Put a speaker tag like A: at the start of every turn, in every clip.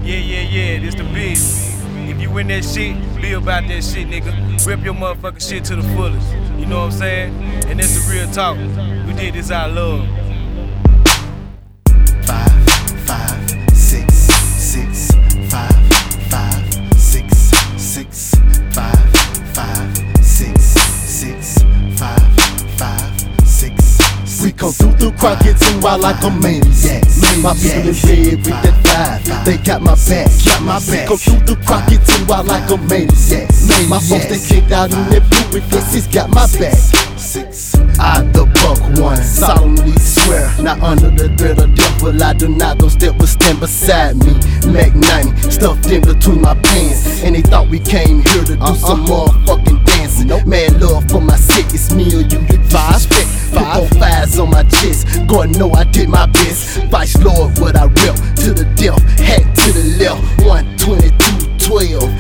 A: Yeah, this the biz. If you win that shit, be about that shit, nigga. Rip your motherfucking shit to the fullest. You know what I'm saying? And that's the real talk. We did this out of love.
B: 5, 5, 6, 6, 5, 5, 6, 6, 5, 5, 6, 6, 5, 5, 6. We come through the Crockett's and wild like a maniac. My people in bed with that vibe, they got my back. We come through the Crockett's and wild like a maniac. My folks they kicked out in their blue with this, he's got my back. I the buck one, solemnly swear, not under the threat of death will I deny those that will stand beside me. Mac 90 stuffed in between my pants, and they thought we came here to do some motherfucking dancing. Mad love for my sick, it's me or you. Respect, 5 on my chest. God know I did my best. Vice Lord, what I rep to the death, hat to the left. 12212,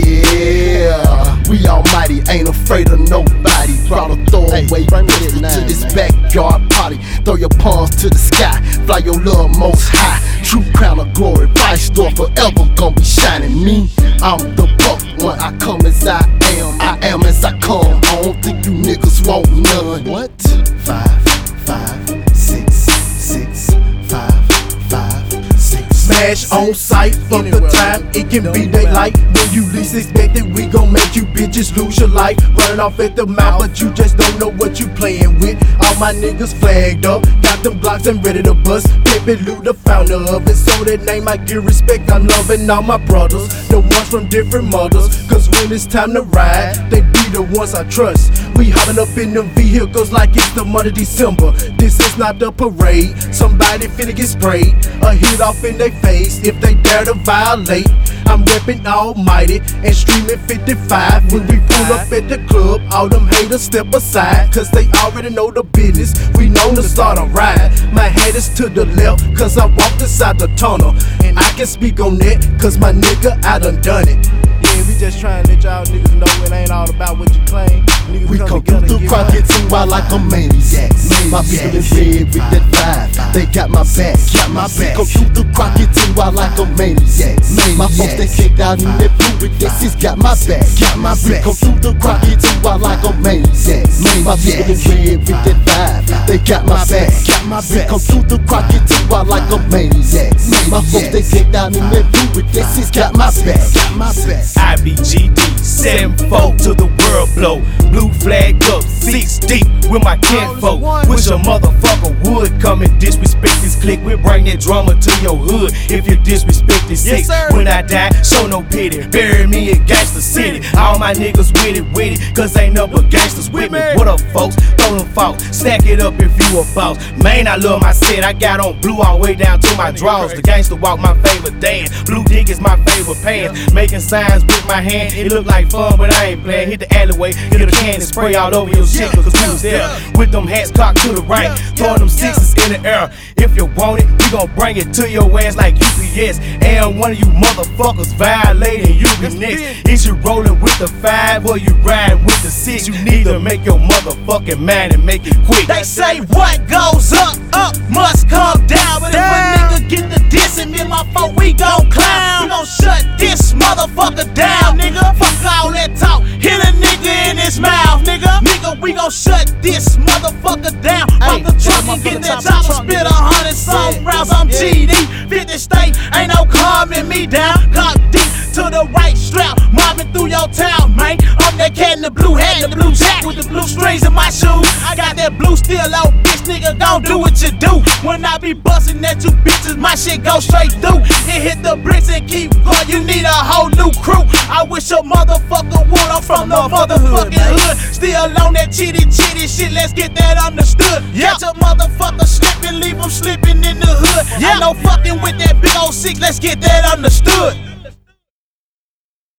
B: yeah. We almighty, ain't afraid of nobody. Brought a throwaway pistol to this backyard party. Throw your palms to the sky, fly your love most high. True crown of glory, Vice Lord forever gon' be shining. Me, I'm the buck one. I come as I am as I come. I don't think you niggas want none. What? 5, 5, 6, 6, 5, 5, 6. Smash on sight, fuck the time, it can be daylight. When you least expect it, we gon' make you bitches lose your life. Running off at the mouth, but you just don't know what you playing with. All my niggas flagged up, got them blocks and ready to bust. Pimpin' Lou, the founder of it, so that name I give respect. I'm loving all my brothers, the ones from different mothers. Cause when it's time to ride, they be the ones I trust. We hopping up in them vehicles like it's the month of December. This is not the parade, somebody finna get sprayed. A hit off in their face if they dare to violate. I'm reppin' Almighty and streamin' 55. When we pull up at the club, all them haters step aside. Cause they already know the business, we known to start a ride. My head is to the left, cause I walked inside the tunnel. And I can speak on that, cause my nigga, I done it.
C: Yeah, we just trying to let y'all niggas know it ain't all about what you claim. Niggas
B: we come through the Crockett's and wild like a maniac. My people in bed with that vibe, they got my back. We come through the Crockett's and wild like a maniac. My folks they kicked out in their blue with this, he's got my back. We come through the Crockett's and wild like a maniac. My people in bed with that vibe, they got my back. We come through the Crockett's and wild like a maniac. My folks they kicked out in their blue with this, he's got my back.
A: IBGD, 7-4 to the world blow. Blue flag up, 6 deep with my kinfolk. Wish a motherfucker would come and disrespect this clique. We'll bring that drama to your hood if you disrespect this six. When I die, show no pity. Bury me in Gangsta City. All my niggas with it, cause ain't no but gangsters with me. What up, folks? Throw them faults. Stack it up if you a boss. Man, I love my set. I got on blue all the way down to my drawers. The gangster walk, my favorite dance. Blue dick is my favorite pants. Making signs with my hand, it look like fun, but I ain't playing. Hit the alleyway, get a can and spray all over your shit, cause we was there. With them hats cocked to the right, throwing them sixes in the air. If you want it, we gon' bring it to your ass like UPS. And one of you motherfuckers violating, you be next. Is you rolling with the 5 or you riding with the 6? You need to make your motherfucking mind and make it quick.
D: They say what goes up, must come down. But if a nigga get the dissing, then my folk, we gon' clown. We gon' shut this motherfucker down, nigga. Fuck all that talk, hit a nigga in his mouth, nigga. Nigga, we gon' shut this motherfucker down. Pop the trunk and get that chopper, spit 100 some rounds. I'm GD, 50 state, ain't no calming me down. Cock deep to the right strap, mobbing through your town, man. I'm that cat in the blue hat, the blue jack with the blue strings in my shoes. I got that blue steel out, bitch, nigga, gon' do what you do. When I be bustin' at you bitches, my shit go straight through. It hit the bricks and keep going, you need a whole new crew. I wish a motherfucker would, I'm from the motherfucking hood. Still on that chitty shit, let's get that understood. Catch a motherfucker slippin', leave him slippin' in the hood. Ain't no fucking with that big old 6, let's get that understood.